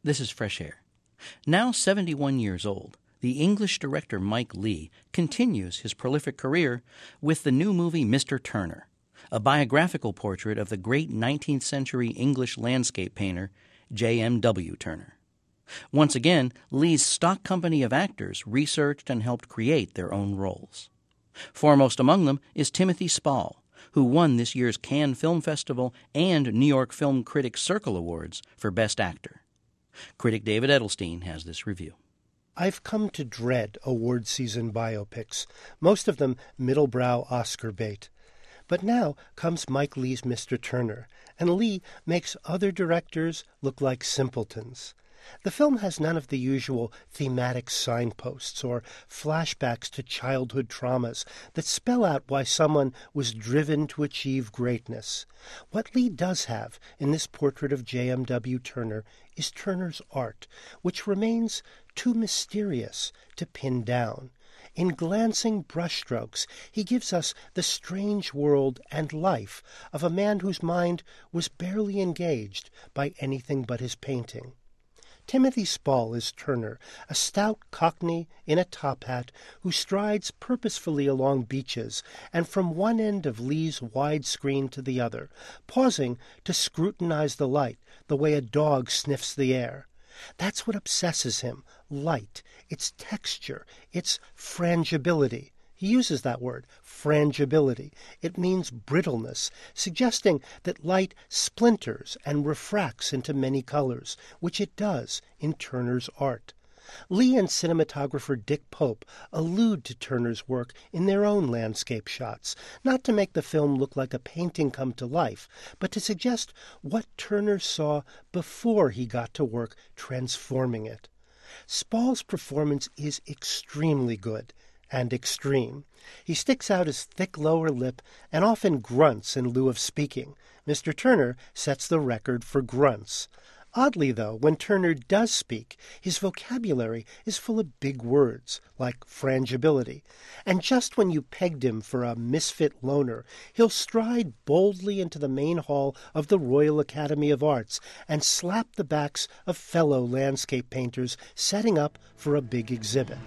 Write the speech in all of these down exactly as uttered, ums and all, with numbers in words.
This is Fresh Air. Now seventy-one years old, the English director Mike Leigh continues his prolific career with the new movie Mister Turner, a biographical portrait of the great nineteenth century English landscape painter J M W Turner. Once again, Leigh's stock company of actors researched and helped create their own roles. Foremost among them is Timothy Spall, who won this year's Cannes Film Festival and New York Film Critics Circle Awards for Best Actor. Critic David Edelstein has this review. I've come to dread award season biopics, most of them middle-brow Oscar bait. But now comes Mike Leigh's Mister Turner, and Leigh makes other directors look like simpletons. The film has none of the usual thematic signposts or flashbacks to childhood traumas that spell out why someone was driven to achieve greatness. What Leigh does have in this portrait of J M W Turner is Turner's art, which remains too mysterious to pin down. In glancing brushstrokes, he gives us the strange world and life of a man whose mind was barely engaged by anything but his painting. Timothy Spall is Turner, a stout cockney in a top hat who strides purposefully along beaches and from one end of Leigh's wide screen to the other, pausing to scrutinize the light the way a dog sniffs the air. That's what obsesses him, light, its texture, its frangibility. He uses that word, frangibility. It means brittleness, suggesting that light splinters and refracts into many colors, which it does in Turner's art. Leigh and cinematographer Dick Pope allude to Turner's work in their own landscape shots, not to make the film look like a painting come to life, but to suggest what Turner saw before he got to work transforming it. Spall's performance is extremely good and extreme. He sticks out his thick lower lip and often grunts in lieu of speaking. Mister Turner sets the record for grunts. Oddly, though, when Turner does speak, his vocabulary is full of big words, like frangibility. And just when you pegged him for a misfit loner, he'll stride boldly into the main hall of the Royal Academy of Arts and slap the backs of fellow landscape painters setting up for a big exhibit.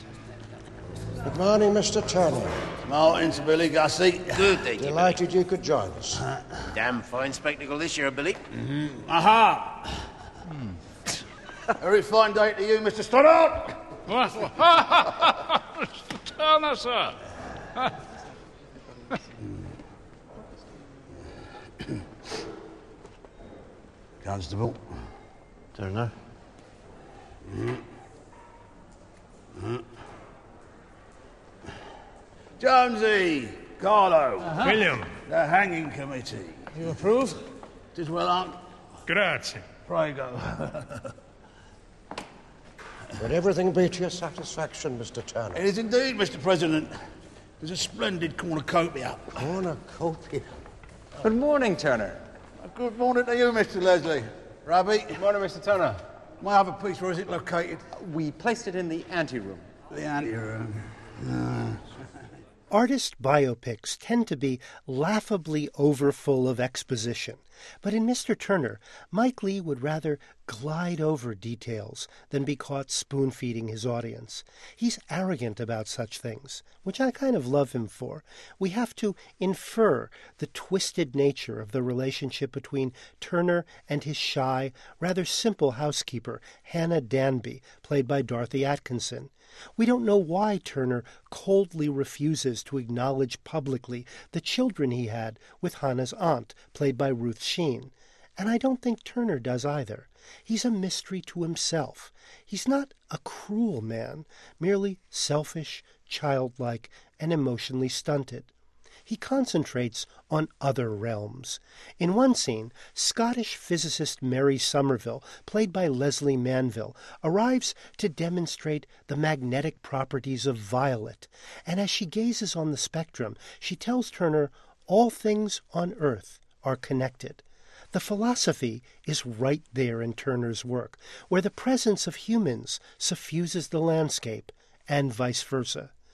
Good morning, Mister Turner. Morning to Billy Gussie. Good, thank you, Delighted you could join us. Uh, Damn fine spectacle this year, Billy. Mm-hmm. Aha! Mm. Very fine day to you, Mister Stoddart. Mister Turner, sir. Constable. Turner. Mm. Mm. Jonesy, Carlo, uh-huh. William, the hanging committee. You approve? Tis well, Aunt. Grazie. Pray go. Would everything be to your satisfaction, Mister Turner? It is indeed, Mister President. There's a splendid cornucopia. Cornucopia? Good morning, Turner. Good morning to you, Mister Leslie. Rabbit. Good morning, Mister Turner. May I have a piece? Where is it located? We placed it in the anteroom. The anteroom. Ah. Artist biopics tend to be laughably overfull of exposition, but in Mister Turner, Mike Leigh would rather glide over details than be caught spoon-feeding his audience. He's arrogant about such things, which I kind of love him for. We have to infer the twisted nature of the relationship between Turner and his shy, rather simple housekeeper, Hannah Danby, played by Dorothy Atkinson. We don't know why Turner coldly refuses to acknowledge publicly the children he had with Hannah's aunt, played by Ruth Sheen. And I don't think Turner does either. He's a mystery to himself. He's not a cruel man, merely selfish, childlike, and emotionally stunted. He concentrates on other realms. In one scene, Scottish physicist Mary Somerville, played by Leslie Manville, arrives to demonstrate the magnetic properties of violet, and as she gazes on the spectrum, she tells Turner all things on Earth are connected. The philosophy is right there in Turner's work, where the presence of humans suffuses the landscape, and vice versa.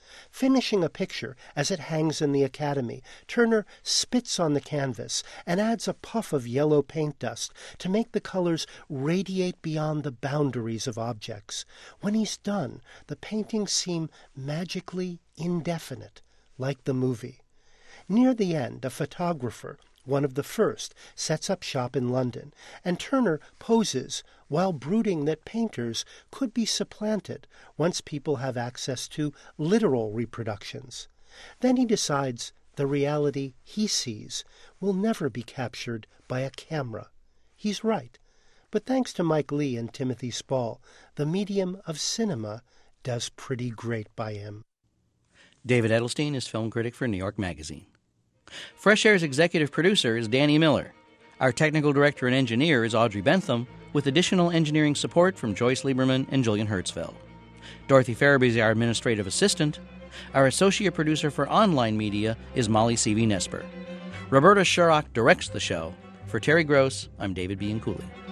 Finishing a picture as it hangs in the Academy, Turner spits on the canvas and adds a puff of yellow paint dust to make the colors radiate beyond the boundaries of objects. When he's done, the paintings seem magically indefinite, like the movie. Near the end, a photographer, one of the first, sets up shop in London, and Turner poses while brooding that painters could be supplanted once people have access to literal reproductions. Then he decides the reality he sees will never be captured by a camera. He's right, but thanks to Mike Leigh and Timothy Spall, the medium of cinema does pretty great by him. David Edelstein is film critic for New York Magazine. Fresh Air's executive producer is Danny Miller. Our technical director and engineer is Audrey Bentham, with additional engineering support from Joyce Lieberman and Julian Hertzfeld. Dorothy Farabee is our administrative assistant. Our associate producer for online media is Molly C V Nesper. Roberta Shurrock directs the show. For Terry Gross, I'm David Bianculli.